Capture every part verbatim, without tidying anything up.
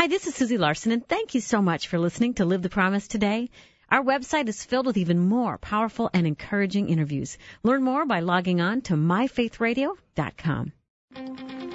Hi, this is Susie Larson, and thank you so much for listening to Live the Promise today. Our website is filled with even more powerful and encouraging interviews. Learn more by logging on to my faith radio dot com. Good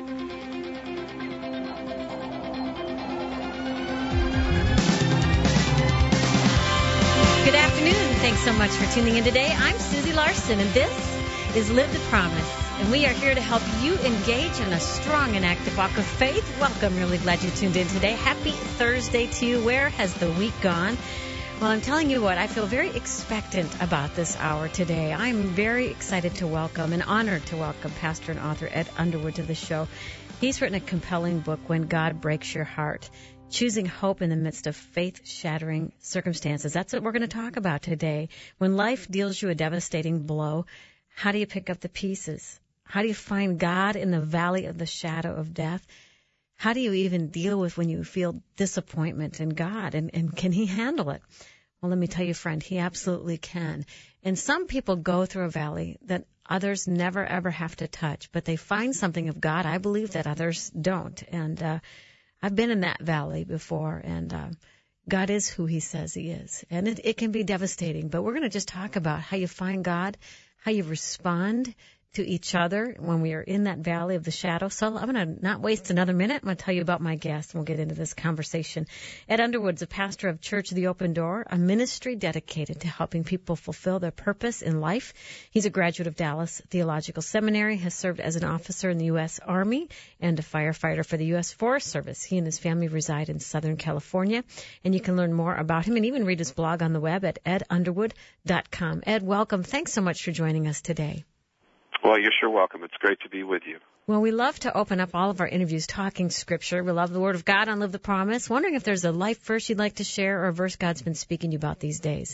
afternoon. Thanks so much for tuning in today. I'm Susie Larson, and this is Live the Promise. And we are here to help you engage in a strong and active walk of faith. Welcome. Really glad you tuned in today. Happy Thursday to you. Where has the week gone? Well, I'm telling you what, I feel very expectant about this hour today. I'm very excited to welcome and honored to welcome Pastor and author Ed Underwood to the show. He's written a compelling book, When God Breaks Your Heart, Choosing Hope in the Midst of Faith-Shattering Circumstances. That's what we're going to talk about today. When life deals you a devastating blow, how do you pick up the pieces? How do you find God in the valley of the shadow of death? How do you even deal with when you feel disappointment in God? And, and can He handle it? Well, let me tell you, friend, He absolutely can. And some people go through a valley that others never, ever have to touch, but they find something of God. I believe that others don't. And uh, I've been in that valley before, and uh, God is who He says He is. And it, it can be devastating, but we're going to just talk about how you find God, how you respond to each other when we are in that valley of the shadow. So I'm going to not waste another minute. I'm going to tell you about my guest, and we'll get into this conversation. Ed Underwood's a pastor of Church of the Open Door, a ministry dedicated to helping people fulfill their purpose in life. He's a graduate of Dallas Theological Seminary, has served as an officer in the U S Army and a firefighter for the U S Forest Service. He and his family reside in Southern California, and you can learn more about him and even read his blog on the web at ed underwood dot com. Ed, welcome. Thanks so much for joining us today. Well, you're sure welcome. It's great to be with you. Well, we love to open up all of our interviews talking Scripture. We love the Word of God on Live the Promise. Wondering if there's a life verse you'd like to share or a verse God's been speaking to you about these days.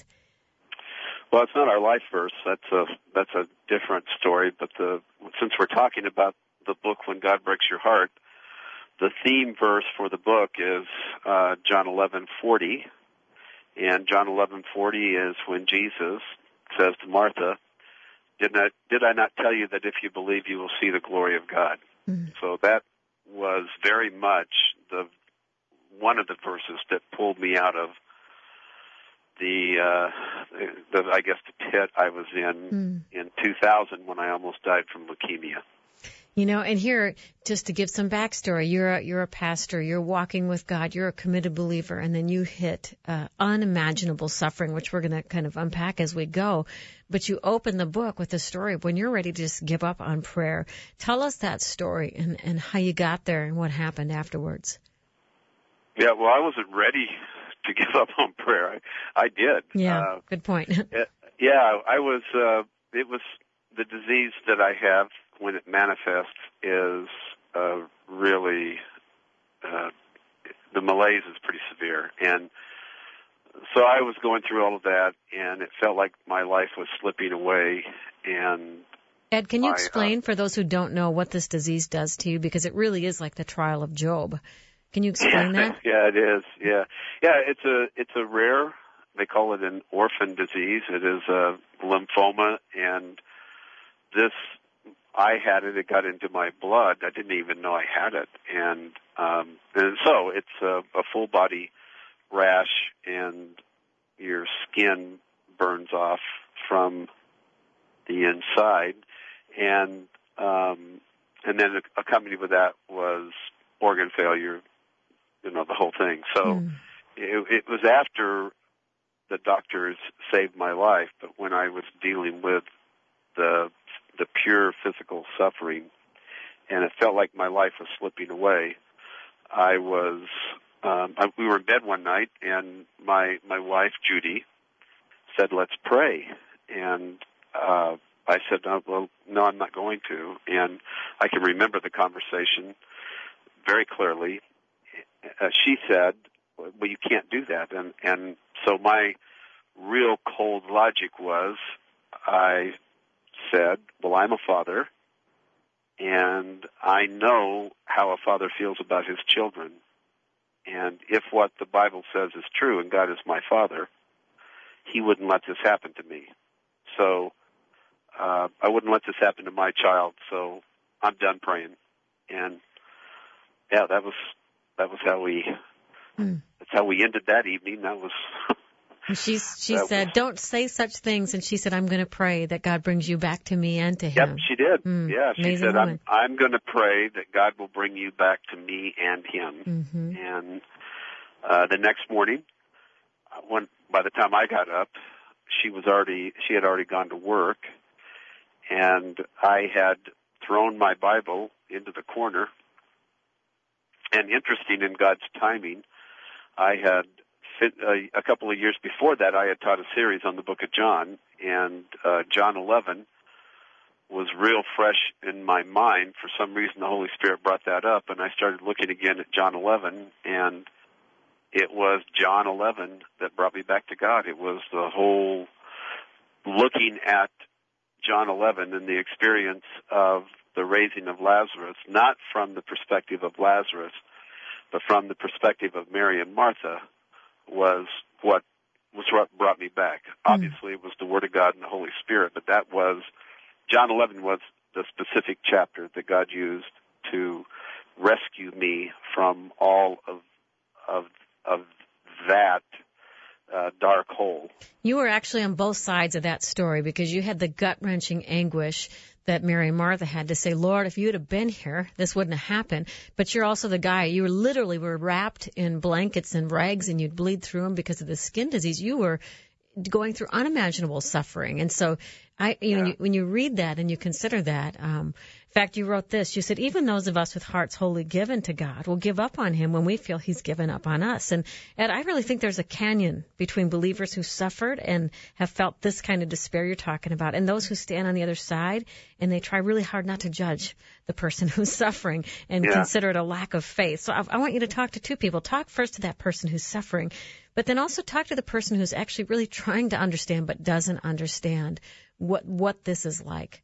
Well, it's not our life verse. That's a that's a different story. But the since we're talking about the book When God Breaks Your Heart, the theme verse for the book is uh, John eleven forty, and John eleven forty is when Jesus says to Martha, Did not, did I not tell you that if you believe, you will see the glory of God? Mm-hmm. So that was very much the one of the verses that pulled me out of the, uh, the I guess, the pit I was in mm. in two thousand when I almost died from leukemia. You know, and here, just to give some backstory, you're a, you're a pastor, you're walking with God, you're a committed believer, and then you hit uh, unimaginable suffering, which we're going to kind of unpack as we go. But you open the book with the story of when you're ready to just give up on prayer. Tell us that story and, and how you got there and what happened afterwards. Yeah, well, I wasn't ready to give up on prayer. I, I did. Yeah, uh, good point. yeah, I was, uh, it was the disease that I have. When it manifests is uh, really, uh, the malaise is pretty severe. And so I was going through all of that, and it felt like my life was slipping away. And Ed, can you I, explain uh, for those who don't know what this disease does to you? Because it really is like the trial of Job. Can you explain yeah, that? Yeah, it is. Yeah. Yeah, it's a, it's a rare, they call it an orphan disease. It is a lymphoma, and this I had it. It got into my blood. I didn't even know I had it, and um, and so it's a, a full body rash, and your skin burns off from the inside, and um, and then accompanied with that was organ failure. You know, the whole thing. So mm. it, it was after the doctors saved my life, but when I was dealing with the the pure physical suffering, and it felt like my life was slipping away. I was, um, I, we were in bed one night, and my my wife Judy said, "Let's pray." And uh, I said, "No, well, no, I'm not going to." And I can remember the conversation very clearly. Uh, she said, "Well, you can't do that." And and so my real cold logic was, I said, well, I'm a father, and I know how a father feels about his children. And if what the Bible says is true, and God is my father, He wouldn't let this happen to me. So uh, I wouldn't let this happen to my child, so I'm done praying. And, yeah, that was that was how we Mm. That's how we ended that evening. That was... And she she said, was, "Don't say such things." And she said, "I'm going to pray that God brings you back to me and to Him." Yep, she did. Mm, yeah, she said, woman. "I'm I'm going to pray that God will bring you back to me and Him." Mm-hmm. And uh, the next morning, when by the time I got up, she was already she had already gone to work, and I had thrown my Bible into the corner. And interesting in God's timing, I had. A couple of years before that, I had taught a series on the book of John, and uh, John eleven was real fresh in my mind. For some reason, the Holy Spirit brought that up, and I started looking again at John eleven, and it was John eleven that brought me back to God. It was the whole looking at John eleven and the experience of the raising of Lazarus, not from the perspective of Lazarus, but from the perspective of Mary and Martha, was what was what brought me back. Mm. Obviously, it was the Word of God and the Holy Spirit, but that was, John eleven was the specific chapter that God used to rescue me from all of of of that uh, dark hole. You were actually on both sides of that story, because you had the gut-wrenching anguish that Mary and Martha had to say, "Lord, if you would have been here, this wouldn't have happened." But you're also the guy, you were literally were wrapped in blankets and rags, and you'd bleed through them because of the skin disease. You were going through unimaginable suffering. And so I, you yeah. know, when you read that and you consider that, um, in fact, you wrote this, you said, "Even those of us with hearts wholly given to God will give up on Him when we feel He's given up on us." And, and I really think there's a canyon between believers who suffered and have felt this kind of despair you're talking about, and those who stand on the other side and they try really hard not to judge the person who's suffering and yeah. consider it a lack of faith. So I, I want you to talk to two people. Talk first to that person who's suffering, but then also talk to the person who's actually really trying to understand but doesn't understand what what this is like.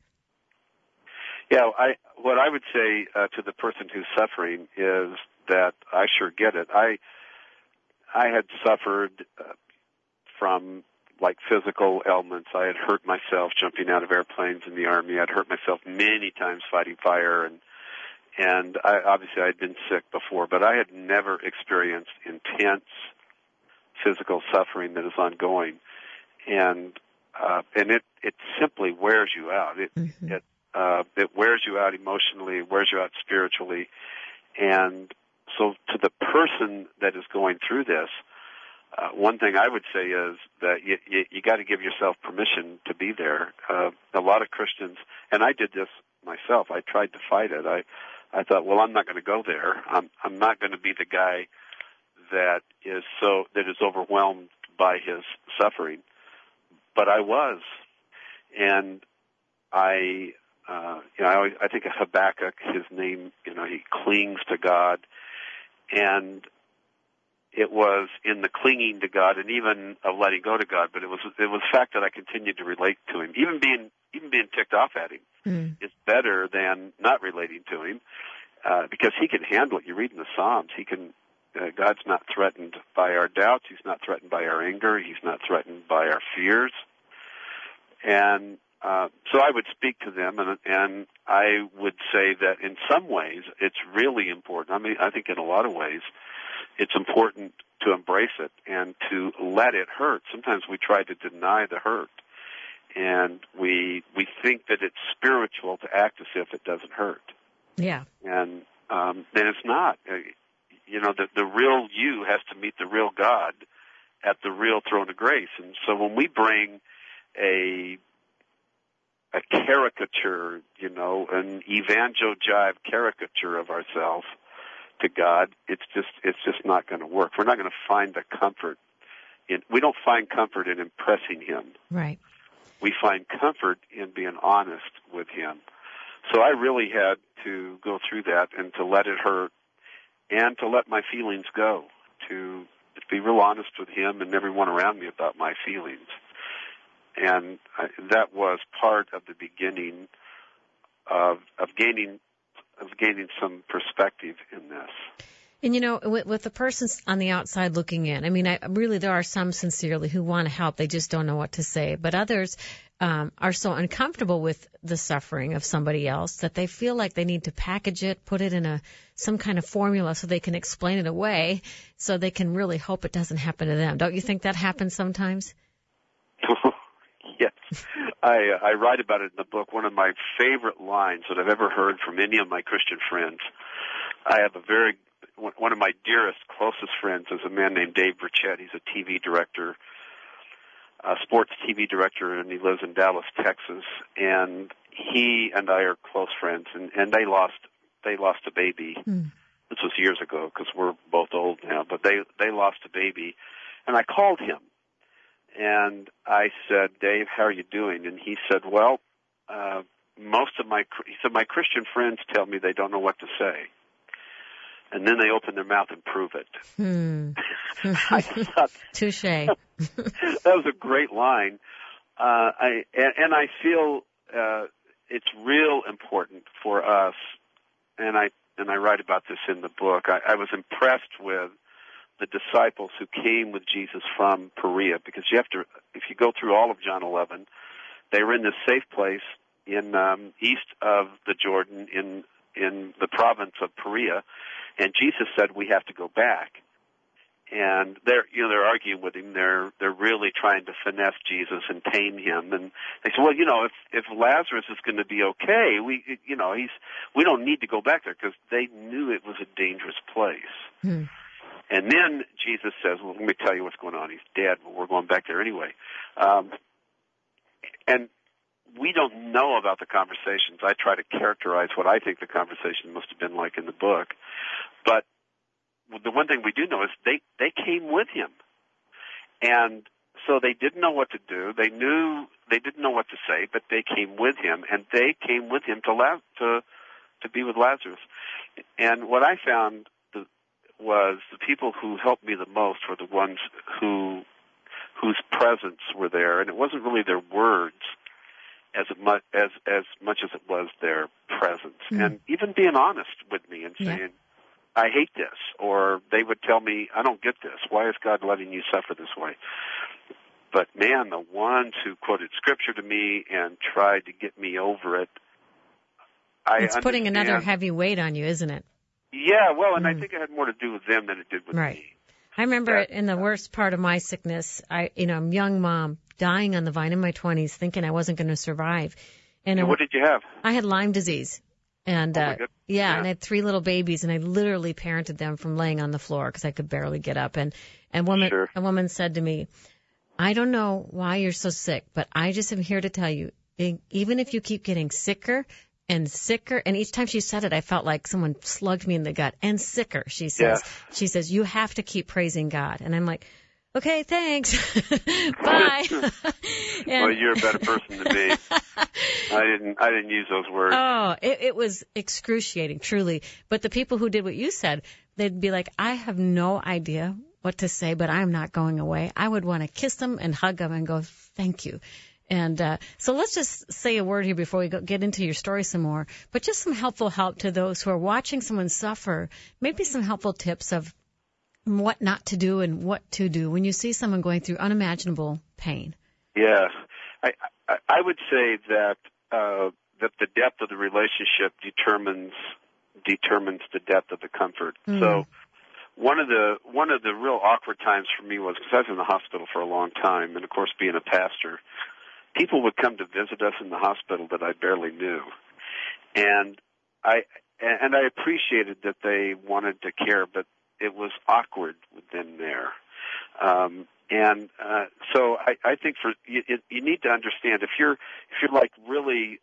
Yeah, I what I would say uh, to the person who's suffering is that I sure get it. I I had suffered uh, from like physical ailments. I had hurt myself jumping out of airplanes in the Army. I'd hurt myself many times fighting fire, and and I, obviously I'd been sick before, but I had never experienced intense physical suffering that is ongoing, and uh, and it it simply wears you out. It mm-hmm. it uh, it wears you out emotionally, it wears you out spiritually, and so to the person that is going through this, uh, one thing I would say is that you you, you got to give yourself permission to be there. Uh, a lot of Christians, and I did this myself. I tried to fight it. I I thought, well, I'm not going to go there. I'm I'm not going to be the guy that is so that is overwhelmed by his suffering. But I was, and I, uh, you know, I, always, I think of Habakkuk. His name, you know, he clings to God, and it was in the clinging to God, and even of letting go to God. But it was it was the fact that I continued to relate to Him, even being even being ticked off at Him. Mm. Is better than not relating to Him, uh, because He can handle it. You read in the Psalms, He can. Uh, God's not threatened by our doubts. He's not threatened by our anger. He's not threatened by our fears. And uh, so I would speak to them, and, and I would say that in some ways it's really important. I mean, I think in a lot of ways it's important to embrace it and to let it hurt. Sometimes we try to deny the hurt, and we we think that it's spiritual to act as if it doesn't hurt. Yeah. And um, and it's not. You know, the, the real you has to meet the real God at the real throne of grace. And so when we bring a a caricature, you know, an evangel-jive caricature of ourselves to God, it's just it's just not going to work. We're not going to find the comfort in. We don't find comfort in impressing Him. Right. We find comfort in being honest with Him. So I really had to go through that and to let it hurt, and to let my feelings go, to be real honest with Him and everyone around me about my feelings. And I, that was part of the beginning of, of gaining of gaining some perspective in this. And, you know, with, with the person on the outside looking in, I mean, I, really there are some sincerely who want to help. They just don't know what to say. But others um, are so uncomfortable with the suffering of somebody else that they feel like they need to package it, put it in a some kind of formula so they can explain it away, so they can really hope it doesn't happen to them. Don't you think that happens sometimes? Yes. I, uh, I write about it in the book. One of my favorite lines that I've ever heard from any of my Christian friends. I have a very, one of my dearest, closest friends is a man named Dave Burchett. He's a T V director, a sports T V director, and he lives in Dallas, Texas. And he and I are close friends, and, and they lost, they lost a baby. Mm. This was years ago because we're both old now, but they, they lost a baby. And I called him. And I said, Dave, how are you doing? And he said, well, uh, most of my, he said, my Christian friends tell me they don't know what to say. And then they open their mouth and prove it. Hmm. I thought, touche. That was a great line. Uh, I, and, and I feel, uh, it's real important for us. And I, and I write about this in the book. I, I was impressed with the disciples who came with Jesus from Perea, because you have to, if you go through all of John eleven, they were in this safe place in um, east of the Jordan in in the province of Perea, and Jesus said we have to go back. And they're you know they're arguing with him. They're they're really trying to finesse Jesus and tame him. And they said, well, you know, if if Lazarus is going to be okay, we you know he's we don't need to go back there, because they knew it was a dangerous place. Hmm. And then Jesus says, well, let me tell you what's going on. He's dead, but we're going back there anyway. Um, and we don't know about the conversations. I try to characterize what I think the conversation must have been like in the book. But the one thing we do know is they, they came with him. And so they didn't know what to do. They knew they didn't know what to say, but they came with him, and they came with him to La- to to be with Lazarus. And what I found was the people who helped me the most were the ones who whose presence were there, and it wasn't really their words as much as as much as it was their presence, mm. and even being honest with me and saying, yeah. I hate this, or they would tell me, I don't get this. Why is God letting you suffer this way? But man, the ones who quoted scripture to me and tried to get me over it, I it's putting understand. another heavy weight on you, isn't it? Yeah, well, and mm. I think it had more to do with them than it did with right. me. I remember that, it in the worst part of my sickness. I, you know, I'm a young mom, dying on the vine in my twenties, thinking I wasn't going to survive. And so it, what did you have? I had Lyme disease. And, oh uh, yeah, yeah, and I had three little babies, and I literally parented them from laying on the floor because I could barely get up. And, and woman, sure. a woman said to me, I don't know why you're so sick, but I just am here to tell you, even if you keep getting sicker and sicker, and each time she said it, I felt like someone slugged me in the gut, and sicker, she says. Yeah. She says, you have to keep praising God. And I'm like, okay, thanks. Bye. and, well, you're a better person than me. I didn't I didn't use those words. Oh, it, it was excruciating, truly. But the people who did what you said, they'd be like, I have no idea what to say, but I'm not going away. I would want to kiss them and hug them and go, thank you. And uh, so let's just say a word here before we go, get into your story some more. But just some helpful help to those who are watching someone suffer. Maybe some helpful tips of what not to do and what to do when you see someone going through unimaginable pain. Yeah, I I, I would say that uh, that the depth of the relationship determines determines the depth of the comfort. Mm. So one of the one of the real awkward times for me was because I was in the hospital for a long time, and of course, being a pastor, people would come to visit us in the hospital that I barely knew, and I and I appreciated that they wanted to care, but it was awkward with them there. Um, and uh, so I, I think for you, you need to understand if you're if you're like really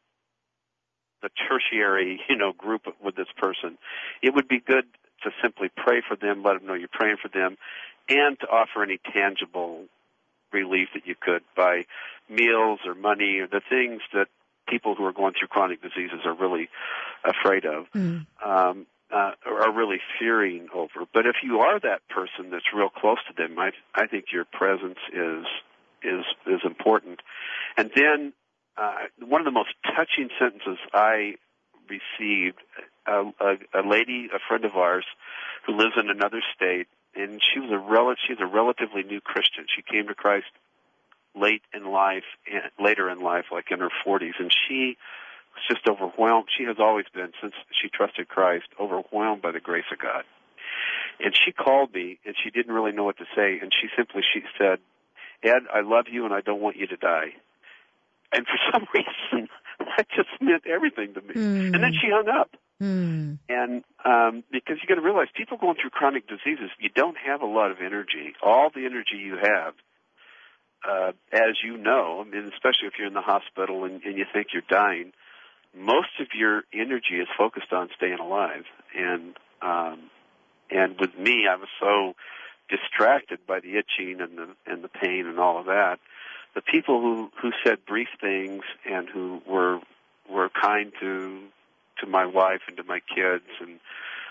the tertiary, you know, group with this person, it would be good to simply pray for them, let them know you're praying for them, and to offer any tangible relief that you could by meals or money or the things that people who are going through chronic diseases are really afraid of, mm. um, uh, are really fearing over. But if you are that person that's real close to them, I, I think your presence is is is important. And then uh, one of the most touching sentences I received, uh, a, a lady, a friend of ours, who lives in another state, and she was a rel- she's a relatively new Christian. She came to Christ late in life, later in life, like in her forties, and she was just overwhelmed. She has always been, since she trusted Christ, overwhelmed by the grace of God. And she called me, and she didn't really know what to say, and she simply, she said, Ed, I love you, and I don't want you to die. And for some reason, that just meant everything to me. Mm. And then she hung up. Mm. And um, because you got to realize, people going through chronic diseases, you don't have a lot of energy. All the energy you have, uh, as you know, I mean, especially if you're in the hospital and, and you think you're dying, most of your energy is focused on staying alive. And um, and with me, I was so distracted by the itching and the and the pain and all of that. The people who, who said brief things and who were were kind to to my wife and to my kids, and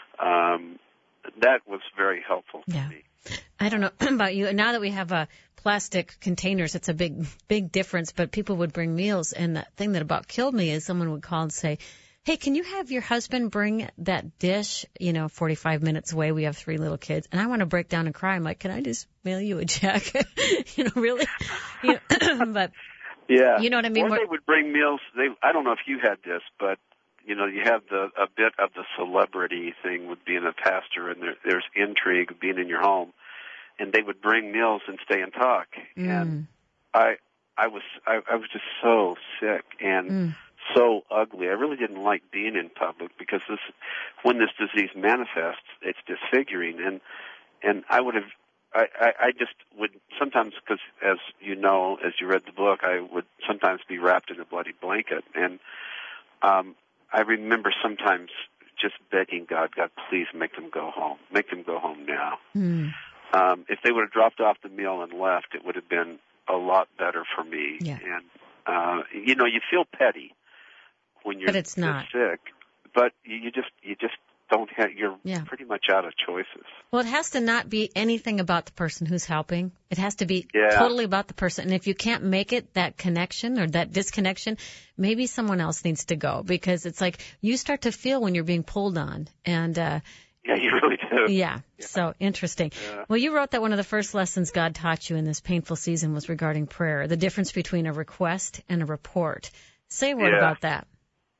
um, that was very helpful yeah. to me. I don't know about you. Now that we have uh, plastic containers, it's a big, big difference. But people would bring meals, and the thing that about killed me is someone would call and say, hey, can you have your husband bring that dish, you know, forty-five minutes away? We have three little kids. And I want to break down and cry. I'm like, can I just mail you a check? you know, really? You know, but, yeah. You know what I mean? Or they would bring meals. They, I don't know if you had this, but, you know, you have the a bit of the celebrity thing with being a pastor, and there, there's intrigue of being in your home. And they would bring meals and stay and talk. Mm. And I I was I, I was just so sick. And mm. so ugly. I really didn't like being in public because this, when this disease manifests, it's disfiguring, and and I would have, I, I, I just would sometimes, because as you know, as you read the book, I would sometimes be wrapped in a bloody blanket, and um, I remember sometimes just begging God, God, please make them go home, make them go home now. Mm. Um, if they would have dropped off the meal and left, it would have been a lot better for me. Yeah. And uh, you know, you feel petty when you're but it's not. sick, but you just you just don't have. You're yeah. pretty much out of choices. Well, it has to not be anything about the person who's helping. It has to be yeah. totally about the person. And if you can't make it, that connection or that disconnection, maybe someone else needs to go, because it's like you start to feel when you're being pulled on. And uh, yeah, you really do. Yeah, yeah. So interesting. Yeah. Well, you wrote that one of the first lessons God taught you in this painful season was regarding prayer, the difference between a request and a report. Say a word yeah. about that.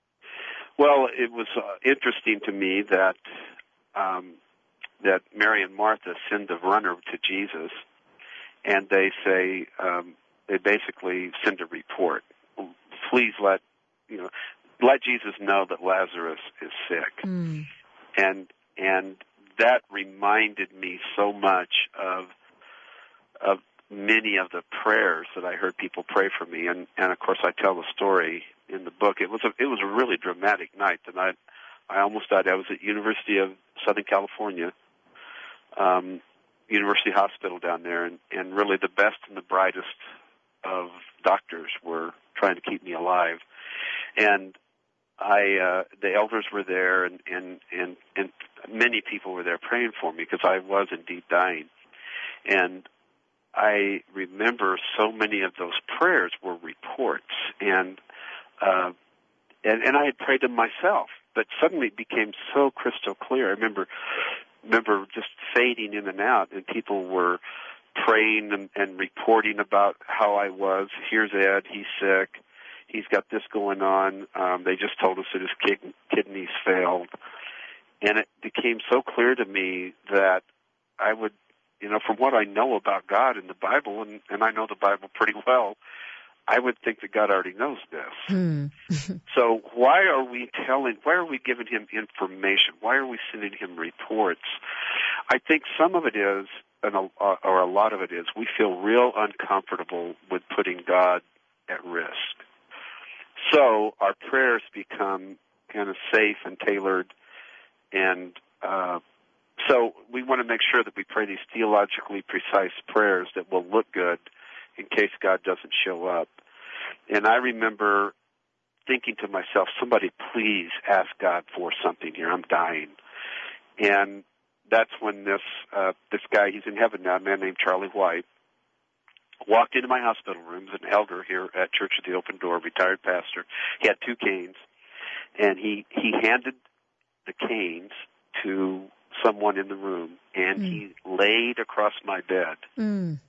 Well, it was uh, interesting to me that um, that Mary and Martha send the runner to Jesus, and they say um, they basically send a report. Please let you know, let Jesus know that Lazarus is sick, mm. and and that reminded me so much of of many of the prayers that I heard people pray for me, and and of course I tell the story in the book. It was a, it was a really dramatic night. The night I almost died. I was at University of Southern California, um, University Hospital down there, and, and really the best and the brightest of doctors were trying to keep me alive. And I, uh, the elders were there, and, and, and, and many people were there praying for me because I was indeed dying. And I remember so many of those prayers were reports, and Uh, and, and I had prayed them myself, but suddenly it became so crystal clear. I remember, remember just fading in and out, and people were praying and, and reporting about how I was. Here's Ed, he's sick, he's got this going on. Um, they just told us that his kid, kidneys failed, and it became so clear to me that I would, you know, from what I know about God in the Bible, and, and I know the Bible pretty well, I would think that God already knows this. Hmm. So why are we telling, why are we giving him information? Why are we sending him reports? I think some of it is, and a, or a lot of it is, we feel real uncomfortable with putting God at risk. So our prayers become kind of safe and tailored, and uh, so we want to make sure that we pray these theologically precise prayers that will look good in case God doesn't show up. And I remember thinking to myself, somebody please ask God for something here. I'm dying. And that's when this uh, this guy, he's in heaven now, a man named Charlie White, walked into my hospital room, as an elder here at Church of the Open Door, retired pastor. He had two canes, and he, he handed the canes to someone in the room, and mm. he laid across my bed. Mm.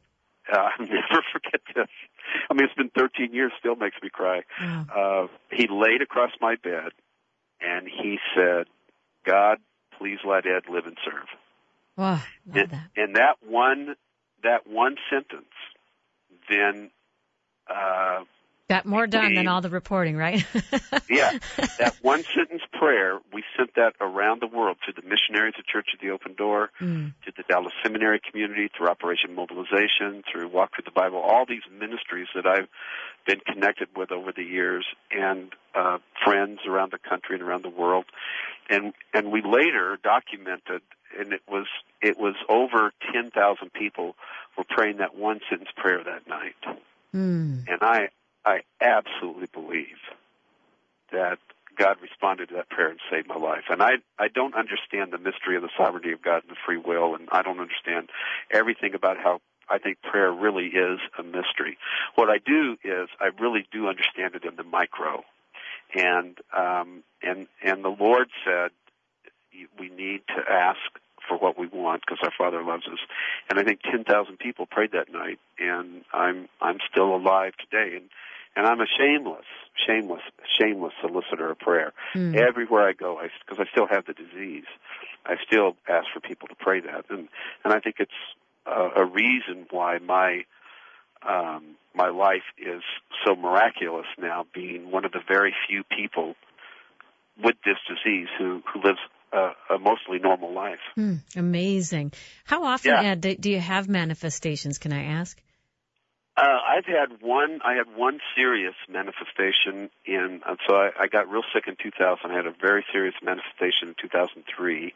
uh, I'll never forget this. I mean, it's been thirteen years, still makes me cry. Oh. Uh, he laid across my bed, and he said, God, please let Ed live and serve. Wow, love and, that. and that one, that one sentence, then uh, got more done became, than all the reporting, right? Yeah, that one sentence prayer, we sent that around the world to the missionaries at Church of the Open Door, mm. to the Dallas Seminary community, through Operation Mobilization, through Walk Through the Bible, all these ministries that I've been connected with over the years, and uh, friends around the country and around the world. And and we later documented, and it was it was over ten thousand people were praying that one sentence prayer that night. Mm. And I I absolutely believe that God responded to that prayer and saved my life. And I I don't understand the mystery of the sovereignty of God and the free will, and I don't understand everything about how I think prayer really is a mystery. What I do is I really do understand it in the micro. And um, and and the Lord said we need to ask for what we want because our Father loves us. And I think ten thousand people prayed that night, and I'm I'm still alive today. And and I'm a shameless, shameless, shameless solicitor of prayer. Mm. Everywhere I go, because I, I still have the disease, I still ask for people to pray that. And and I think it's uh, a reason why my Um, my life is so miraculous now, being one of the very few people with this disease who, who lives a, a mostly normal life. Mm, amazing. How often, Yeah. Ed, do you have manifestations, can I ask? Uh, I've had one, I had one serious manifestation in, uh, so I, I got real sick in two thousand. I had a very serious manifestation in two thousand three.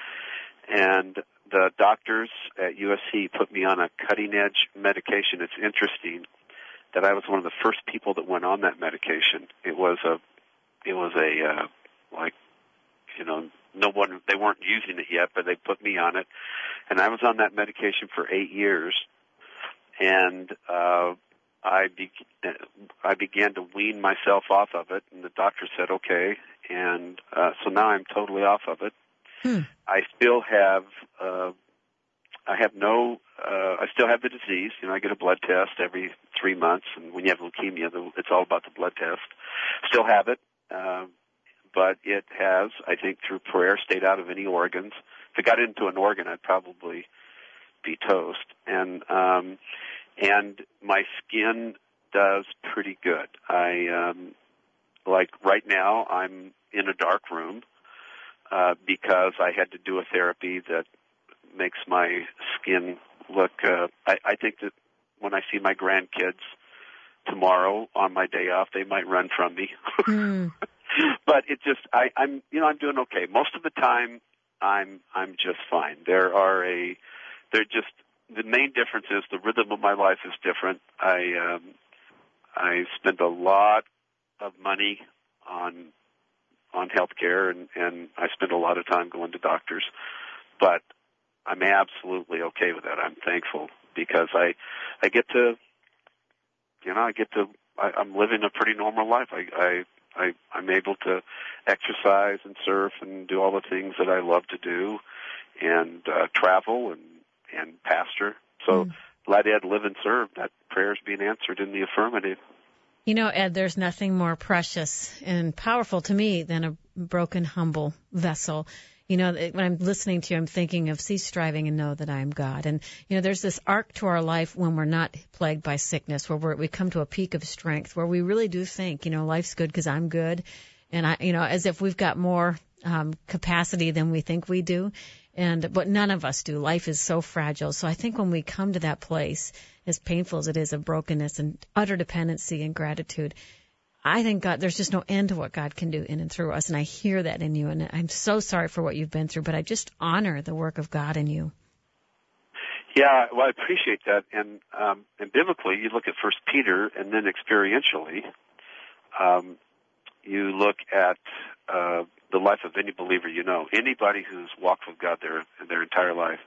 And the doctors at U S C put me on a cutting-edge medication. It's interesting that I was one of the first people that went on that medication. It was a, it was a, uh, like, you know, no one, they weren't using it yet, but they put me on it. And I was on that medication for eight years. And, uh, I, be, I began to wean myself off of it, and the doctor said, okay. And, uh, so now I'm totally off of it. Hmm. I still have, uh, I have no, uh, I still have the disease. You know, I get a blood test every three months, and when you have leukemia, it's all about the blood test. Still have it, uh, but it has, I think, through prayer, stayed out of any organs. If it got into an organ, I'd probably be toast. And, um, and my skin does pretty good. I, um, like right now, I'm in a dark room. Uh, because I had to do a therapy that makes my skin look, uh, I, I think that when I see my grandkids tomorrow on my day off, they might run from me. Mm. But it just, I, I'm, you know, I'm doing okay. Most of the time, I'm, I'm just fine. There are a, they're just, the main difference is the rhythm of my life is different. I, um, I spend a lot of money on on healthcare, and, and I spend a lot of time going to doctors, but I'm absolutely okay with that. I'm thankful because I, I get to, you know, I get to, I, I'm living a pretty normal life. I, I, I, I'm able to exercise and surf and do all the things that I love to do, and uh, travel and, and pastor. So mm. let Ed live and serve. That prayer's being answered in the affirmative. You know, Ed, there's nothing more precious and powerful to me than a broken, humble vessel. You know, when I'm listening to you, I'm thinking of cease striving and know that I am God. And, you know, there's this arc to our life when we're not plagued by sickness, where we're, we come to a peak of strength, where we really do think, you know, life's good because I'm good. And, I, you know, as if we've got more um, capacity than we think we do. And but none of us do. Life is so fragile. So I think when we come to that place, as painful as it is, of brokenness and utter dependency and gratitude, I think God, there's just no end to what God can do in and through us. And I hear that in you. And I'm so sorry for what you've been through, but I just honor the work of God in you. Yeah, well, I appreciate that. And um, and biblically, you look at First Peter, and then experientially, um, you look at uh, the life of any believer you know. Anybody who's walked with God their their entire life,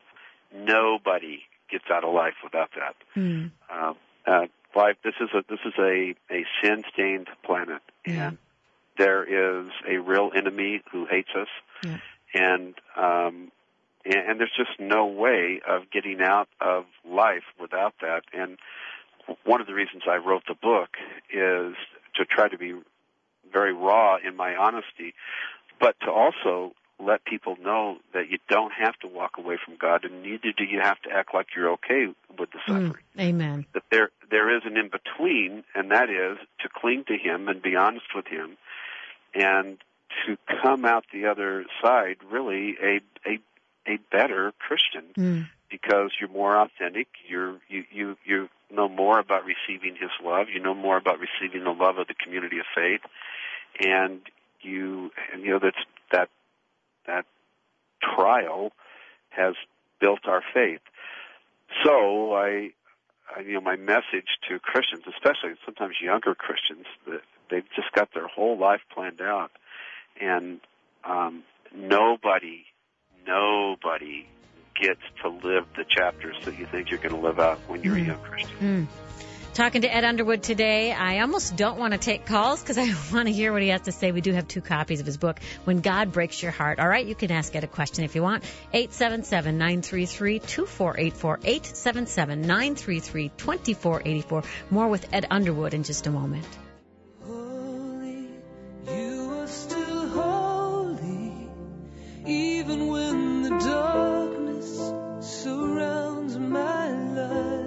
nobody gets out of life without that. Mm. Uh, uh, life. This is a this is a, a sin-stained planet, yeah. and there is a real enemy who hates us. Yeah. And um, And, and there's just no way of getting out of life without that. And one of the reasons I wrote the book is to try to be very raw in my honesty, but to also let people know that you don't have to walk away from God, and neither do you have to act like you're okay with the suffering. Mm, amen. That there there is an in-between, and that is to cling to Him and be honest with Him, and to come out the other side really a a, a better Christian, mm. because you're more authentic, you're you, you you know more about receiving His love, you know more about receiving the love of the community of faith, and you and you know that's that that trial has built our faith. So I, I, you know, my message to Christians, especially sometimes younger Christians, that they've just got their whole life planned out, and um, nobody, nobody gets to live the chapters that you think you're going to live out when you're mm. a young Christian. Mm. Talking to Ed Underwood today. I almost don't want to take calls because I want to hear what he has to say. We do have two copies of his book, When God Breaks Your Heart. All right, you can ask Ed a question if you want. eight seven seven, nine three three, two four eight four, eight seven seven, nine three three, two four eight four. More with Ed Underwood in just a moment. Holy, you are still holy, even when the darkness surrounds my life.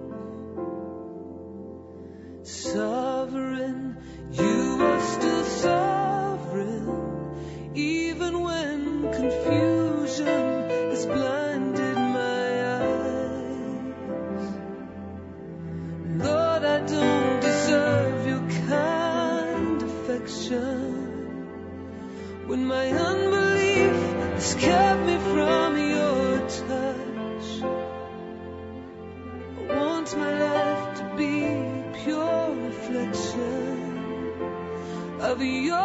Sovereign, you are still sovereign, even when confusion has blinded my eyes. Lord, I don't deserve your kind affection. When my unbelief has kept me from your touch, I want my life to be pure reflection of your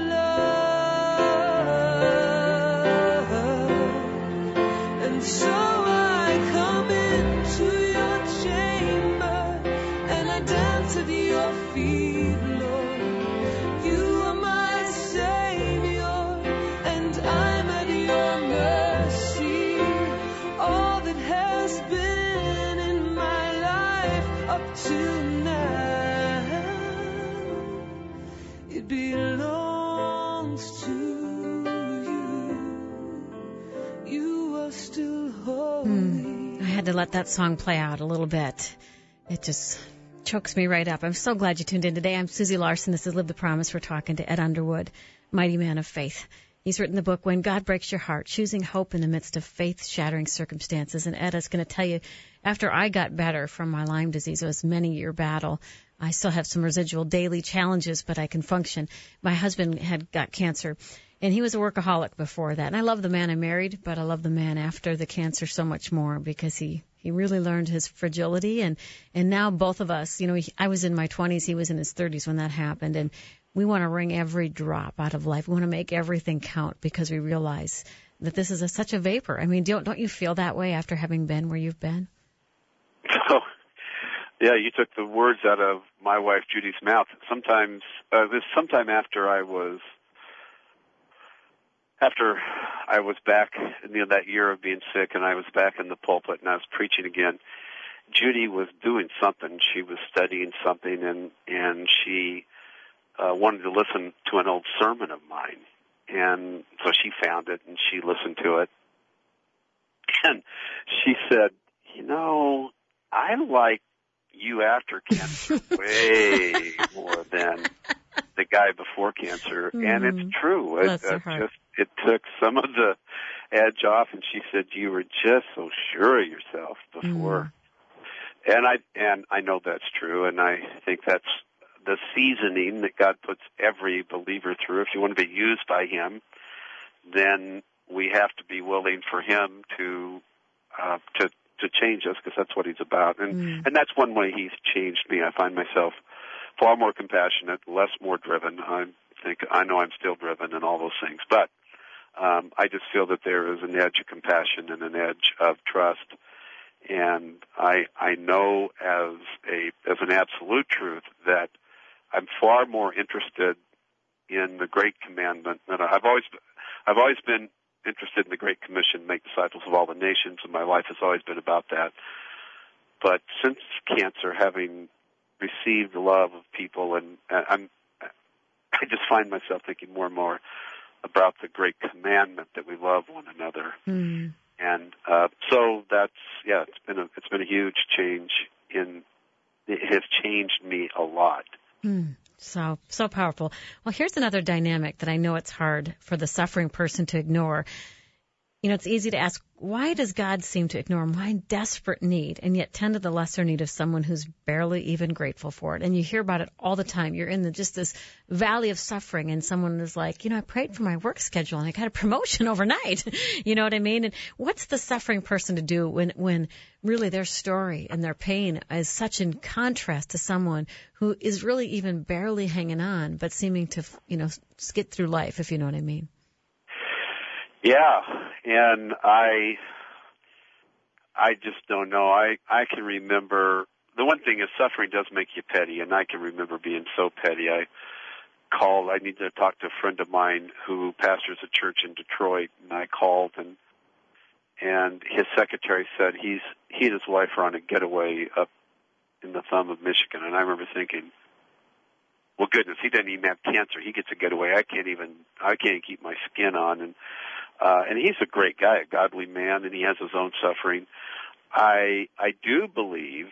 love. And so I come into your chamber and I dance at your feet, Lord. You are my Savior and I'm at your mercy. All that has been in my life up to now, it belongs to you. You are still holy. Mm, I had to let that song play out a little bit. It just chokes me right up. I'm so glad you tuned in today. I'm Susie Larson. This is Live the Promise. We're talking to Ed Underwood, mighty man of faith. He's written the book, When God Breaks Your Heart, Choosing Hope in the Midst of Faith-Shattering Circumstances. And Ed is going to tell you, after I got better from my Lyme disease, it was a many-year battle. I still have some residual daily challenges, but I can function. My husband had got cancer, and he was a workaholic before that. And I love the man I married, but I love the man after the cancer so much more because he, he really learned his fragility. And, and now both of us, you know, he, I was in my twenties, he was in his thirties when that happened, and we want to wring every drop out of life. We want to make everything count because we realize that this is a, such a vapor. I mean, don't don't you feel that way after having been where you've been? Oh, yeah, you took the words out of my wife Judy's mouth. Sometimes, uh, this sometime after I was, after I was back, you know, that year of being sick, and I was back in the pulpit and I was preaching again. Judy was doing something. She was studying something, and and she uh, wanted to listen to an old sermon of mine, and so she found it and she listened to it, and she said, "You know, I like you after cancer way more than the guy before cancer," mm. and it's true. It, uh, just it took some of the edge off, and she said, "You were just so sure of yourself before." Mm. And I and I know that's true, and I think that's the seasoning that God puts every believer through. If you want to be used by Him, then we have to be willing for Him to uh, to to change us, because that's what He's about. And mm. and that's one way He's changed me. I find myself far more compassionate, less more driven. I think I know I'm still driven and all those things, but um, I just feel that there is an edge of compassion and an edge of trust. And I I know as a as an absolute truth that I'm far more interested in the great commandment. And I've always I've always been interested in the Great Commission, make disciples of all the nations, and my life has always been about that. But since cancer, having received the love of people, and uh, I'm, I just find myself thinking more and more about the great commandment that we love one another. Mm. And uh, so that's yeah, it's been a it's been a huge change in. It has changed me a lot. Mm. So, so powerful. Well, here's another dynamic that I know it's hard for the suffering person to ignore. You know, it's easy to ask, why does God seem to ignore my desperate need and yet tend to the lesser need of someone who's barely even grateful for it? And you hear about it all the time. You're in the, just this valley of suffering, and someone is like, you know, I prayed for my work schedule and I got a promotion overnight. You know what I mean? And what's the suffering person to do when, when really their story and their pain is such in contrast to someone who is really even barely hanging on, but seeming to, you know, skid through life, if you know what I mean? Yeah, and I I just don't know. I, I can remember, the one thing is suffering does make you petty, and I can remember being so petty. I called, I needed to talk to a friend of mine who pastors a church in Detroit, and I called, and and his secretary said he's he and his wife are on a getaway up in the thumb of Michigan, and I remember thinking, well, goodness, he doesn't even have cancer. He gets a getaway. I can't even, I can't keep my skin on, and Uh, and he's a great guy, a godly man, and he has his own suffering. I I do believe,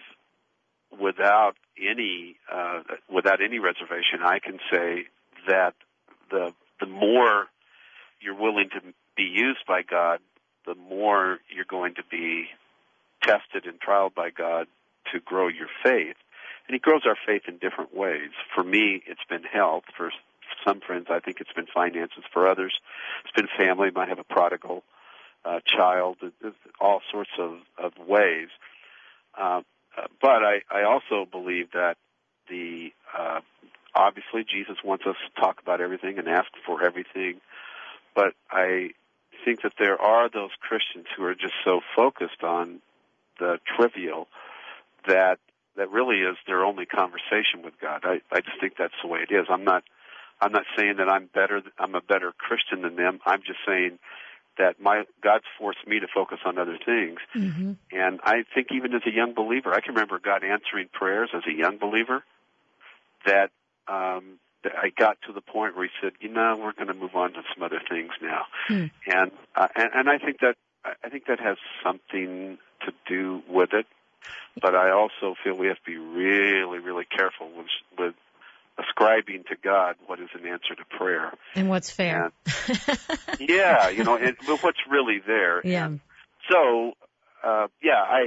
without any uh, without any reservation, I can say that the the more you're willing to be used by God, the more you're going to be tested and trialed by God to grow your faith. And He grows our faith in different ways. For me, it's been health. For some friends, I think it's been finances. For others, it's been family. Might have a prodigal uh, child. There's all sorts of, of ways. Uh, but I, I also believe that the uh, obviously Jesus wants us to talk about everything and ask for everything. But I think that there are those Christians who are just so focused on the trivial that that really is their only conversation with God. I, I just think that's the way it is. I'm not I'm not saying that I'm better I'm a better Christian than them. I'm just saying that my God's forced me to focus on other things. Mm-hmm. And I think even as a young believer, I can remember God answering prayers as a young believer that um that I got to the point where He said, you know, we're going to move on to some other things now. Mm. And, uh, and and I think that I think that has something to do with it. But I also feel we have to be really, really careful with, with ascribing to God what is an answer to prayer. And what's fair. And, yeah, you know, and what's really there. Yeah. And so, uh, yeah, I,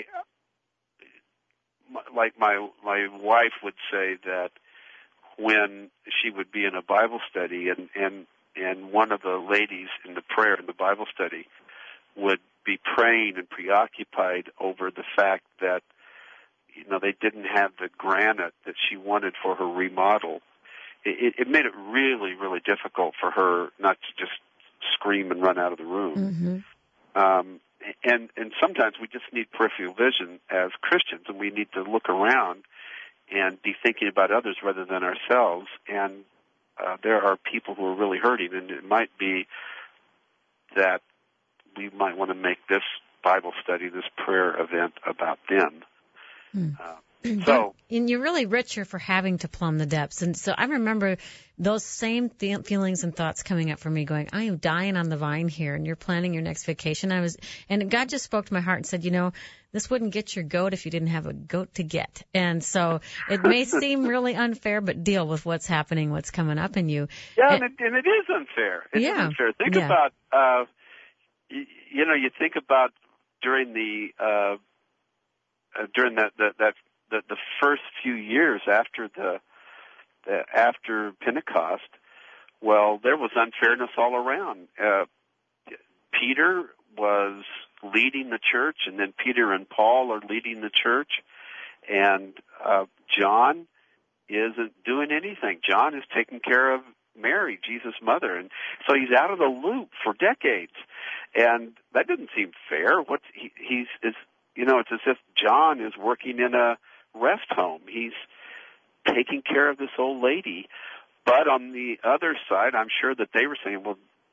like my, my wife would say that when she would be in a Bible study and, and, and one of the ladies in the prayer in the Bible study would be praying and preoccupied over the fact that, you know, they didn't have the granite that she wanted for her remodel. It, it made it really, really difficult for her not to just scream and run out of the room. Mm-hmm. Um, and, and sometimes we just need peripheral vision as Christians, and we need to look around and be thinking about others rather than ourselves. And uh, there are people who are really hurting, and it might be that we might want to make this Bible study, this prayer event about them. Mm. Uh, so, and you're really richer for having to plumb the depths. And so I remember those same th- feelings and thoughts coming up for me going, I am dying on the vine here, and you're planning your next vacation. I was, and God just spoke to my heart and said, you know, this wouldn't get your goat if you didn't have a goat to get. And so it may seem really unfair, but deal with what's happening, what's coming up in you. Yeah, and, and, it, and it is unfair. It yeah, is unfair. Think yeah. about, uh, you, you know, you think about during the, uh, Uh, during that that, that the, the first few years after the, the after Pentecost, well, there was unfairness all around. Uh, Peter was leading the church, and then Peter and Paul are leading the church, and uh, John isn't doing anything. John is taking care of Mary, Jesus' mother, and so he's out of the loop for decades, and that doesn't seem fair. What he, he's is. You know, it's as if John is working in a rest home. He's taking care of this old lady. But on the other side, I'm sure that they were saying, well,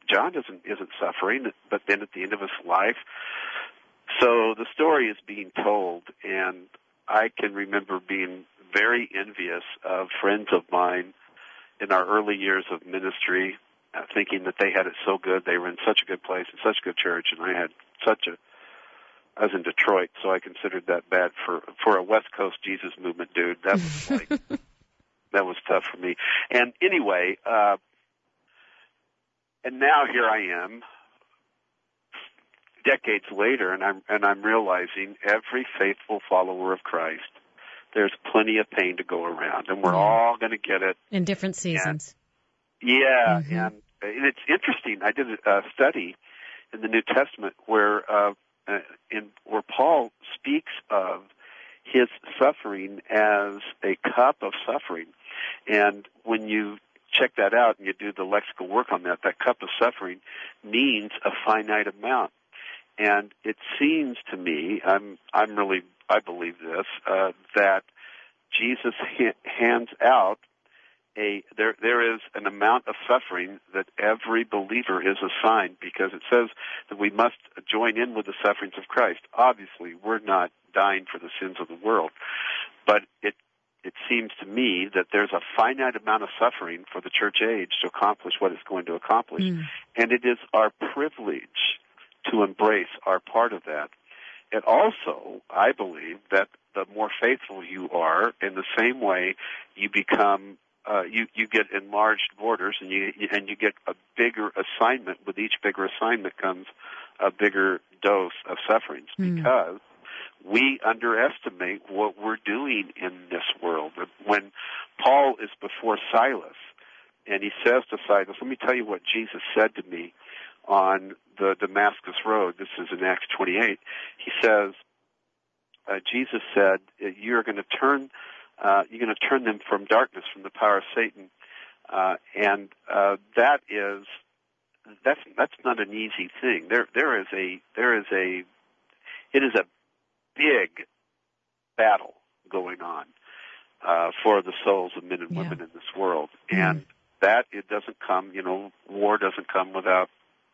John doesn't isn't suffering, but then at the end of his life. So the story is being told, and I can remember being very envious of friends of mine in our early years of ministry, uh, thinking that they had it so good. They were in such a good place, in such a good church, and I had such a, I was in Detroit, so I considered that bad for, for a West Coast Jesus movement dude. That was like, that was tough for me. And anyway, uh, and now here I am, decades later, and I'm and I'm realizing every faithful follower of Christ, there's plenty of pain to go around, and we're yeah. all going to get it in different seasons. And, yeah, mm-hmm. and, and it's interesting. I did a study in the New Testament where uh, in where Paul speaks of his suffering as a cup of suffering, and when you check that out and you do the lexical work on that, that cup of suffering means a finite amount. And it seems to me, I'm, I'm really, I believe this, uh, that Jesus ha- hands out a, there, there is an amount of suffering that every believer is assigned, because it says that we must join in with the sufferings of Christ. Obviously, we're not dying for the sins of the world, but it, it seems to me that there's a finite amount of suffering for the church age to accomplish what it's going to accomplish. Mm. And it is our privilege to embrace our part of that. And also, I believe that the more faithful you are, in the same way you become, uh, you, you get enlarged borders, and you, and you get a bigger assignment. With each bigger assignment comes a bigger dose of sufferings, mm. because we underestimate what we're doing in this world. When Paul is before Silas, and he says to Silas, let me tell you what Jesus said to me on the Damascus Road. This is in Acts twenty-eight. He says, uh, Jesus said, "You're going to turn, uh, you're going to turn them from darkness, from the power of Satan," uh, and uh, that is that's that's not an easy thing. There there is a there is a it is a big battle going on uh, for the souls of men and yeah. women in this world, mm. and that it doesn't come. You know, war doesn't come without.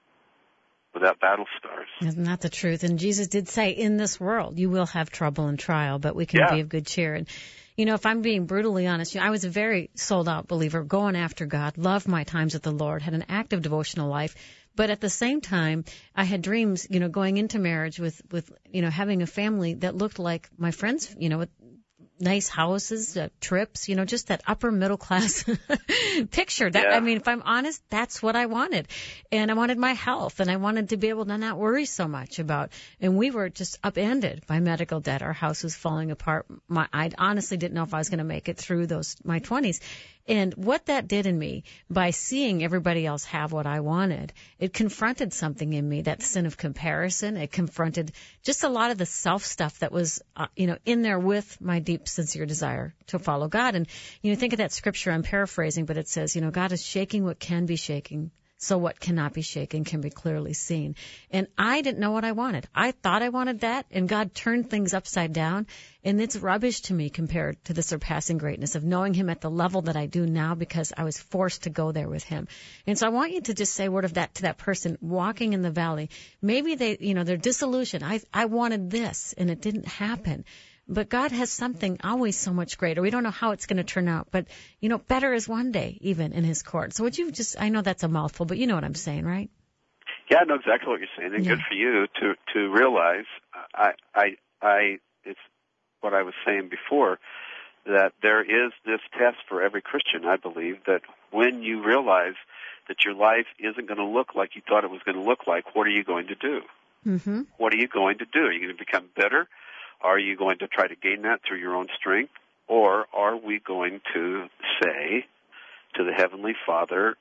without battle scars. Isn't that the truth? And Jesus did say, in this world, you will have trouble and trial, but we can yeah. be of good cheer. And, you know, if I'm being brutally honest, you know, I was a very sold-out believer, going after God, loved my times with the Lord, had an active devotional life. But at the same time, I had dreams, you know, going into marriage with, with you know, having a family that looked like my friends, you know, with nice houses, uh, trips, you know, just that upper middle class picture. That yeah. I mean, if I'm honest, that's what I wanted. And I wanted my health, and I wanted to be able to not worry so much about, and we were just upended by medical debt. Our house was falling apart. My, I honestly didn't know if I was going to make it through those, my twenties. And what that did in me, by seeing everybody else have what I wanted, it confronted something in me, that sin of comparison. It confronted just a lot of the self stuff that was, uh, you know, in there with my deep, sincere desire to follow God. And, you know, think of that scripture, I'm paraphrasing, but it says, you know, God is shaking what can be shaking, so what cannot be shaken can be clearly seen. And I didn't know what I wanted. I thought I wanted that, and God turned things upside down. And it's rubbish to me compared to the surpassing greatness of knowing Him at the level that I do now, because I was forced to go there with Him. And so I want you to just say a word of that to that person walking in the valley. Maybe they, you know, they're disillusioned. I, I wanted this, and it didn't happen. But God has something always so much greater. We don't know how it's going to turn out, but, you know, better is one day, even in His court. So would you just, I know that's a mouthful, but you know what I'm saying, right? Yeah, I know exactly what you're saying. And yeah. good for you to, to realize, I, I, I, it's what I was saying before, that there is this test for every Christian, I believe, that when you realize that your life isn't going to look like you thought it was going to look like, what are you going to do? Mm-hmm. What are you going to do? Are you going to become bitter? Are you going to try to gain that through your own strength? Or are we going to say to the Heavenly Father,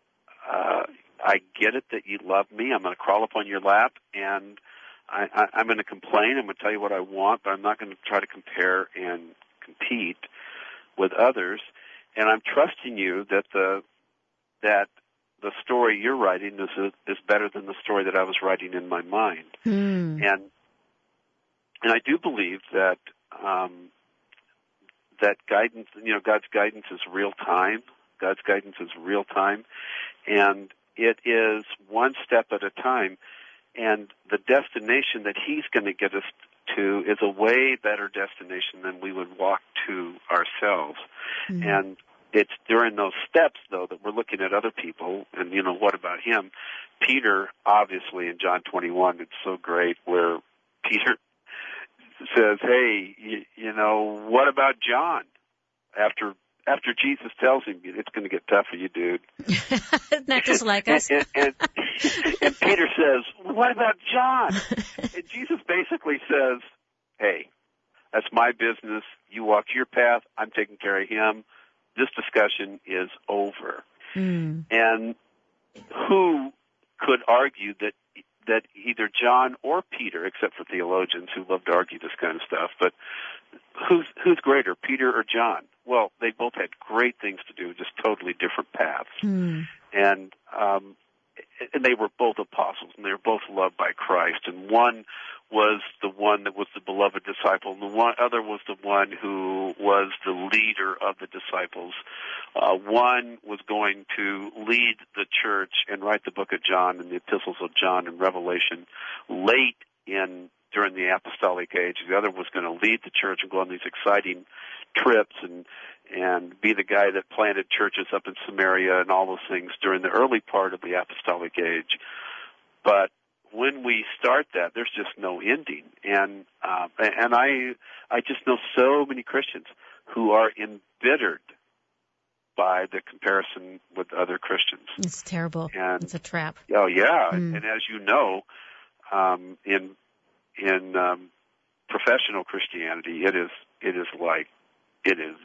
uh, I get it that you love me. I'm going to crawl up on your lap, and I, I, I'm going to complain. I'm going to tell you what I want, but I'm not going to try to compare and compete with others. And I'm trusting you that the that the story you're writing is a, is better than the story that I was writing in my mind. Mm. And And I do believe that um, that guidance, you know, God's guidance is real time. God's guidance is real time, and it is one step at a time, and the destination that he's going to get us to is a way better destination than we would walk to ourselves. Mm-hmm. And it's during those steps, though, that we're looking at other people, and, you know, what about him? Peter, obviously, in John twenty-one, it's so great, where Peter says, hey, you, you know, what about John? After after Jesus tells him, it's going to get tough for you, dude. Not just like us. and, and, and, and Peter says, what about John? And Jesus basically says, hey, that's my business. You walk your path. I'm taking care of him. This discussion is over. Mm. And who could argue that that either John or Peter, except for theologians who love to argue this kind of stuff, but who's who's greater, Peter or John? Well, they both had great things to do, just totally different paths. Mm. And um, and they were both apostles, and they were both loved by Christ. And one was the one that was the beloved disciple, and the one other was the one who was the leader of the disciples. Uh, one was going to lead the church and write the book of John and the epistles of John and Revelation late in during the apostolic age. The other was going to lead the church and go on these exciting trips and and be the guy that planted churches up in Samaria and all those things during the early part of the apostolic age. But when we start that, there's just no ending. And uh, and I I just know so many Christians who are embittered by the comparison with other Christians. It's terrible. And, it's a trap. Oh yeah, mm. and as you know, um, in in um, professional Christianity, it is it is like it is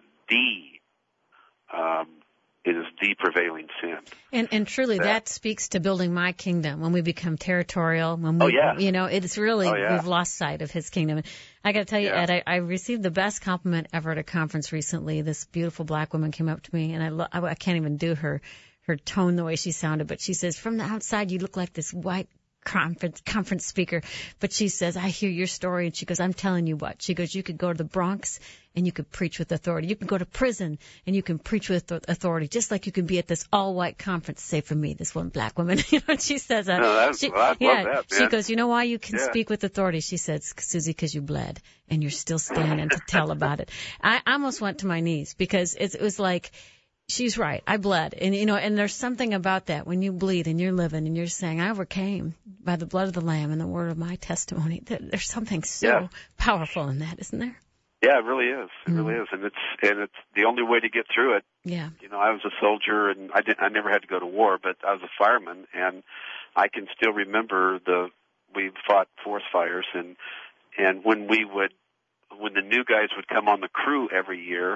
the um, it is the prevailing sin. And and truly, that, that speaks to building my kingdom. When we become territorial, when we, oh, yeah. you know, it's really oh, yeah. we've lost sight of His kingdom. I got to tell you, yeah. Ed, I, I received the best compliment ever at a conference recently. This beautiful black woman came up to me, and I lo- I, I can't even do her her tone the way she sounded, but she says, "From the outside, you look like this white conference conference speaker." But she says, "I hear your story," and she goes, "I'm telling you what." She goes, "You could go to the Bronx and you could preach with authority. You can go to prison and you can preach with authority, just like you can be at this all-white conference." Say for me, this one black woman, you know, she says, uh, no, that's, she, well, I yeah, love that, man. She goes, "You know why you can yeah. speak with authority?" She says, "Susie, because you bled and you're still standing to tell about it." I almost went to my knees because it, it was like, she's right. I bled. And, you know, and there's something about that when you bleed and you're living and you're saying, "I overcame by the blood of the Lamb and the word of my testimony." There's something so yeah. powerful in that, isn't there? Yeah, it really is. It mm. really is. And it's, and it's the only way to get through it. Yeah. You know, I was a soldier and I didn't, I never had to go to war, but I was a fireman, and I can still remember the, we fought forest fires, and, and when we would, when the new guys would come on the crew every year,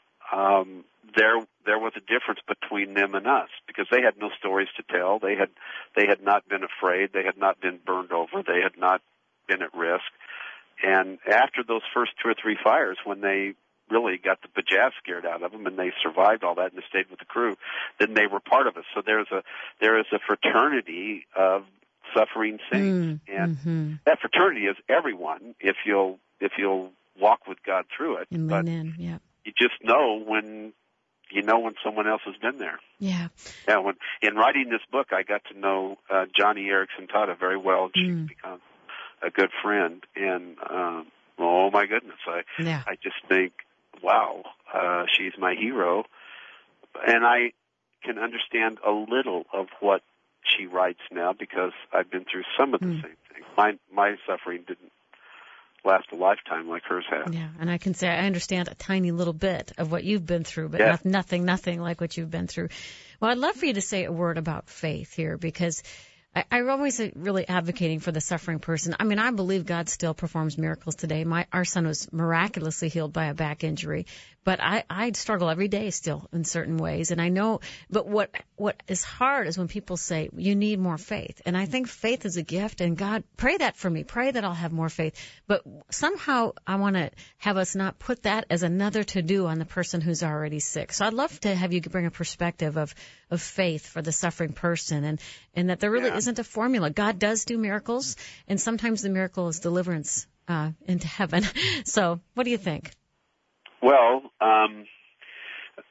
um, there there was a difference between them and us because they had no stories to tell. They had they had not been afraid. They had not been burned over. They had not been at risk. And after those first two or three fires, when they really got the bejesus scared out of them and they survived all that and they stayed with the crew, then they were part of us. So there's a there is a fraternity of suffering saints, mm, and mm-hmm. that fraternity is everyone if you'll if you'll walk with God through it. And but lean in, yeah. You just know when you know when someone else has been there. Yeah. Yeah. When in writing this book, I got to know uh, Johnny Erickson Tata very well, and she's mm. become a good friend. And um, oh my goodness, I yeah. I just think, wow, uh, she's my hero, and I can understand a little of what she writes now because I've been through some of the mm. same things. My my suffering didn't last a lifetime like hers has. Yeah, and I can say I understand a tiny little bit of what you've been through, but yeah. not, nothing, nothing like what you've been through. Well, I'd love for you to say a word about faith here because I, I'm always really advocating for the suffering person. I mean, I believe God still performs miracles today. My our son was miraculously healed by a back injury, but I, I struggle every day still in certain ways. And I know, but what what is hard is when people say, you need more faith. And I think faith is a gift, and God, pray that for me. Pray that I'll have more faith. But somehow I want to have us not put that as another to-do on the person who's already sick. So I'd love to have you bring a perspective of, of faith for the suffering person, and, and that there really yeah. isn't a formula. God does do miracles, and sometimes the miracle is deliverance uh, into heaven. So what do you think? Well, um,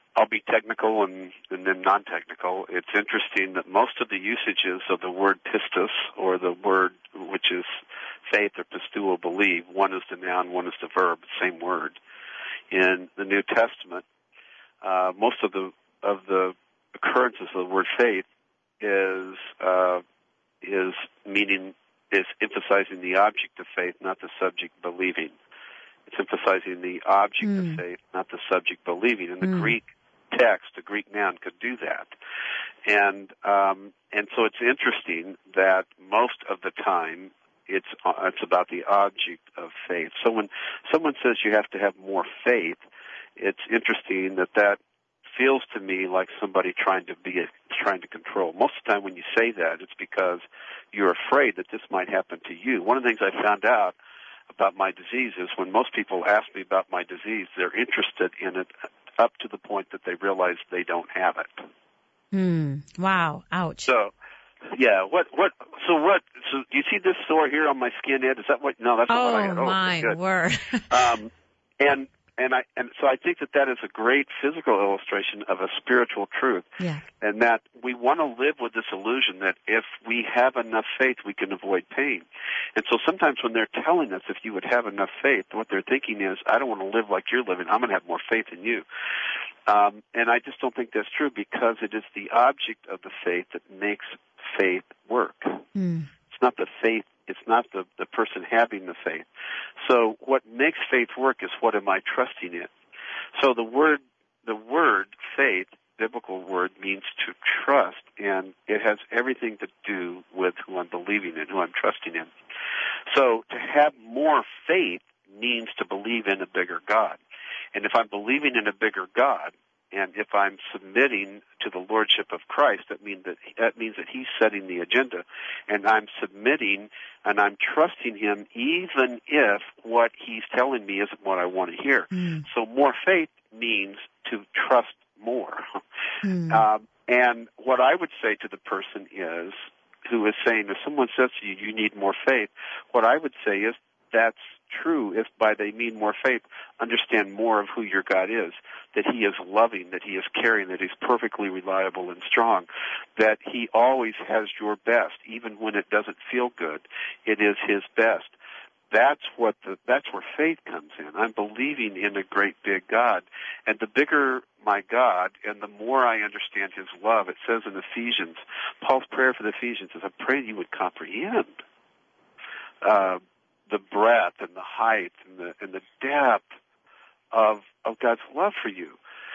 I'll be technical and, and then non-technical. It's interesting that most of the usages of the word pistis, or the word which is faith, or pistuo, believe, one is the noun, one is the verb, same word. In the New Testament, uh, most of the of the occurrences of the word faith is uh, is meaning is emphasizing the object of faith, not the subject believing. It's emphasizing the object mm. of faith, not the subject believing. In the mm. Greek text, the Greek noun could do that, and um, and so it's interesting that most of the time it's uh, it's about the object of faith. So when someone says you have to have more faith, it's interesting that that feels to me like somebody trying to be a, trying to control. Most of the time when you say that, it's because you're afraid that this might happen to you. One of the things I found out about my disease is when most people ask me about my disease, they're interested in it up to the point that they realize they don't have it. Hmm. Wow. Ouch. So, yeah. What? What? So what? So do you see this sore here on my skin, Ed? Is that what? No, that's not oh, what I had. Oh my good. word. um, and and I and so I think that that is a great physical illustration of a spiritual truth. Yeah. And that we want to live with this illusion that if we have enough faith, we can avoid pain. And so sometimes when they're telling us if you would have enough faith, what they're thinking is, I don't want to live like you're living. I'm going to have more faith in you. Um, and I just don't think that's true, because it is the object of the faith that makes faith work. Mm. It's not the faith. It's not the, the person having the faith. So what makes faith work is, what am I trusting in? So the word, the word faith, biblical word, means to trust, and it has everything to do with who I'm believing in, who I'm trusting in. So to have more faith means to believe in a bigger God. And if I'm believing in a bigger God, and if I'm submitting to the lordship of Christ, that means that that means that He's setting the agenda, and I'm submitting and I'm trusting Him, even if what He's telling me isn't what I want to hear. Mm. So more faith means to trust more. Mm. Um, and what I would say to the person is, who is saying, if someone says to you, you need more faith, what I would say is, that's true if by they mean more faith, understand more of who your God is, that He is loving, that He is caring, that He's perfectly reliable and strong, that He always has your best, even when it doesn't feel good. It is His best. That's what the, that's where faith comes in. I'm believing in a great big God. And the bigger my God, and the more I understand His love, it says in Ephesians, Paul's prayer for the Ephesians is, I pray you would comprehend uh, the breadth and the height and the, and the depth of, of God's love for you.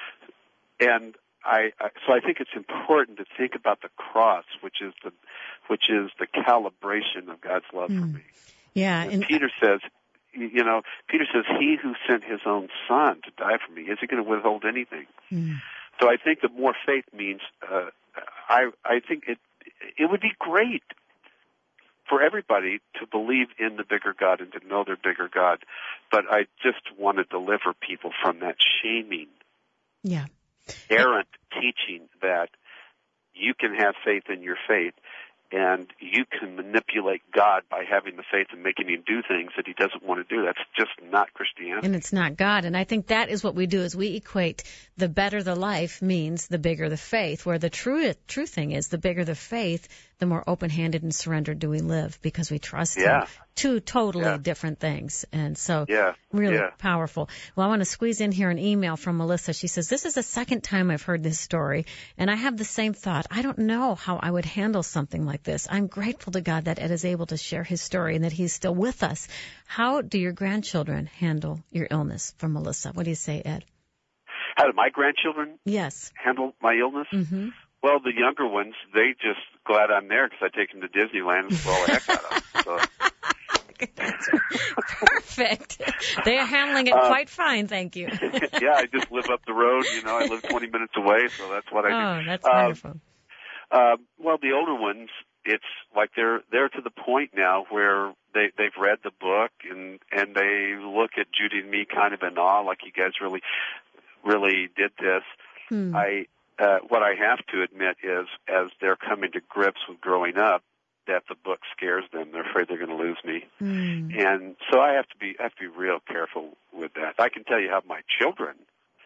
And I, I, so I think it's important to think about the cross, which is the, which is the calibration of God's love mm. for me. Yeah, and, and Peter says, you know, Peter says, He who sent His own Son to die for me, is He going to withhold anything? Mm. So I think that more faith means, uh, I, I think it, it would be great for everybody to believe in the bigger God and to know their bigger God, but I just want to deliver people from that shaming, yeah, errant teaching that you can have faith in your faith, and you can manipulate God by having the faith and making Him do things that He doesn't want to do. That's just not Christianity. And it's not God. And I think that is what we do, is we equate the better the life means the bigger the faith, where the true true thing is, the bigger the faith, the more open-handed and surrendered do we live, because we trust yeah. Him. Two totally yeah. different things. And so yeah. really yeah. powerful. Well, I want to squeeze in here an email from Melissa. She says, this is the second time I've heard this story, and I have the same thought. I don't know how I would handle something like this. I'm grateful to God that Ed is able to share his story and that he's still with us. How do your grandchildren handle your illness? From Melissa. What do you say, Ed? How do my grandchildren yes. handle my illness? Mm-hmm. Well, the younger ones, they just glad I'm there because I take them to Disneyland and blow the heck out of them. So. Perfect. They are handling it uh, quite fine, thank you. Yeah, I just live up the road. You know, I live twenty minutes away, so that's what I do. Oh, that's uh, wonderful. Uh, well, the older ones, it's like they're they're to the point now where they they've read the book and and they look at Judy and me kind of in awe, like you guys really really did this. Hmm. I uh, what I have to admit is, as they're coming to grips with growing up, that the book scares them. They're afraid they're going to lose me, hmm. and so I have to be I have to be real careful with that. I can tell you how my children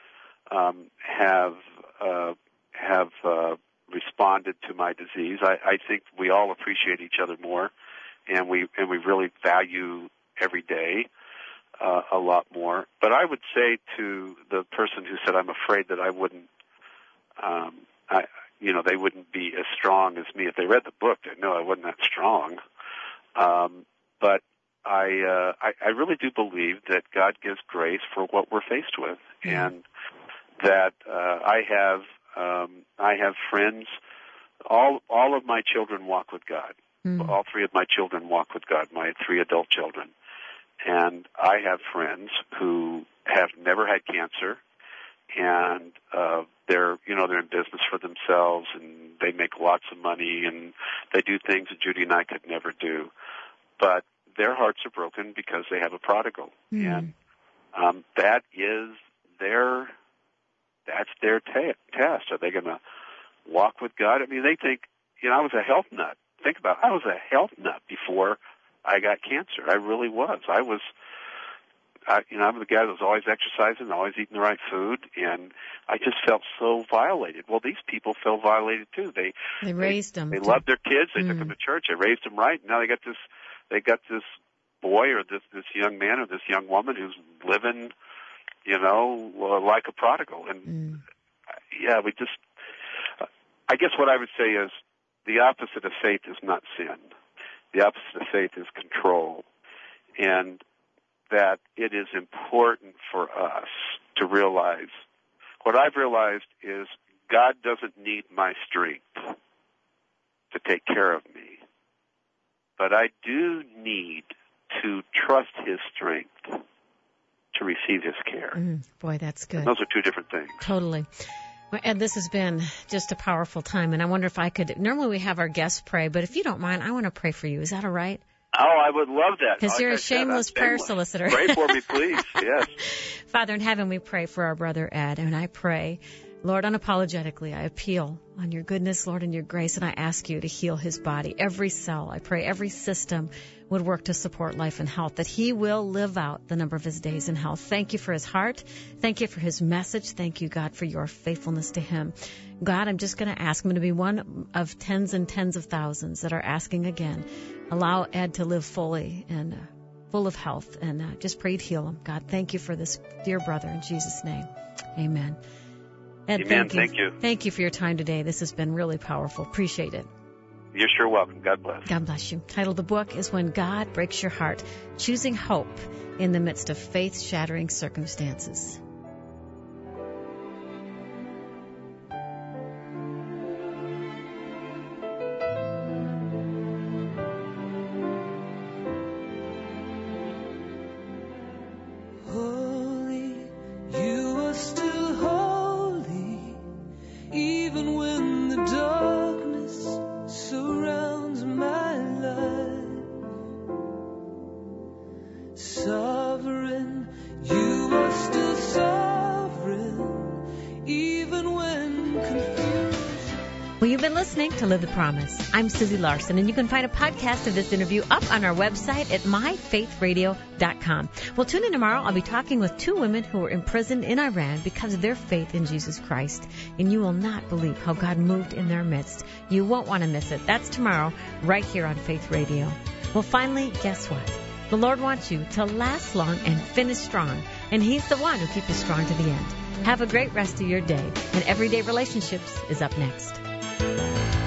um, have uh, have uh, responded to my disease. I, I think we all appreciate each other more, and we and we really value every day uh, a lot more. But I would say to the person who said, "I'm afraid that I wouldn't," um, I, you know, they wouldn't be as strong as me. If they read the book, they'd know I wasn't that strong. Um, but I, uh, I I really do believe that God gives grace for what we're faced with, mm-hmm. and that uh, I have um, I have friends. All all of my children walk with God. Mm-hmm. All three of my children walk with God. My three adult children, and I have friends who have never had cancer, and uh, they're you know they're in business for themselves, and they make lots of money, and they do things that Judy and I could never do, but their hearts are broken because they have a prodigal, mm. and um, that is their that's their ta- test. Are they going to walk with God? I mean, they think, you know, I was a health nut. Think about it. I was a health nut before I got cancer. I really was. I was, I, you know, I'm the guy that was always exercising, always eating the right food, and I just felt so violated. Well, these people felt violated too. They they raised they, them. They to... loved their kids. They mm. took them to church. They raised them right. Now they got this. They got this boy or this this young man or this young woman who's living, you know, uh, like a prodigal. And mm. yeah, we just. Uh, I guess what I would say is the opposite of faith is not sin. The opposite of faith is control, and that it is important for us to realize. What I've realized is God doesn't need my strength to take care of me. But I do need to trust His strength to receive His care. Mm, boy, that's good. And those are two different things. Totally. Well, Ed, this has been just a powerful time, and I wonder if I could, normally we have our guests pray, but if you don't mind, I want to pray for you. Is that all right? Oh, I would love that. Because like you're I a shameless said, prayer shameless. solicitor. Pray for me, please. Yes. Father in heaven, we pray for our brother Ed, and I pray, Lord, unapologetically, I appeal on your goodness, Lord, and your grace, and I ask you to heal his body. Every cell, I pray every system would work to support life and health, that he will live out the number of his days in health. Thank you for his heart. Thank you for his message. Thank you, God, for your faithfulness to him. God, I'm just going to ask, I'm going to be one of tens and tens of thousands that are asking again. Allow Ed to live fully and uh, full of health, and uh, just pray to heal him. God, thank you for this dear brother in Jesus' name. Amen. Ed, Amen. thank you. Thank you. Thank you for your time today. This has been really powerful. Appreciate it. You're sure welcome. God bless. God bless you. Title of the book is When God Breaks Your Heart, Choosing Hope in the Midst of Faith-Shattering Circumstances. To Live the Promise. I'm Susie Larson, and you can find a podcast of this interview up on our website at my faith radio dot com. Well, tune in tomorrow. I'll be talking with two women who were imprisoned in Iran because of their faith in Jesus Christ, and you will not believe how God moved in their midst. You won't want to miss it. That's tomorrow, right here on Faith Radio. Well, finally, guess what? The Lord wants you to last long and finish strong, and He's the one who keeps you strong to the end. Have a great rest of your day, and Everyday Relationships is up next.